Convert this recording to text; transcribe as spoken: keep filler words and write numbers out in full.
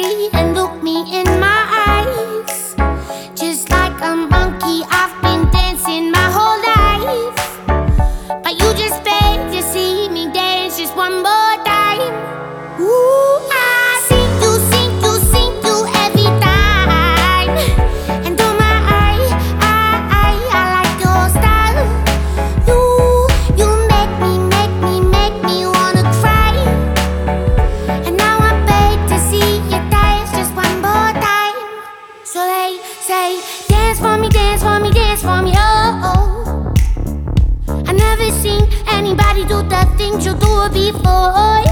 me and look me in my eyes. Just like a monkey, I've been dancing my whole life, but you just begged to see me dance just one more time. Ooh, I see you, see you, see you every time. And oh my, I, I, I like your style. You, you make me, make me, make me wanna cry. And now I beg to see you dance just one more time. So they say, dance for me, dance for me, dance for me, oh, oh. I never seen anybody do the things you do before.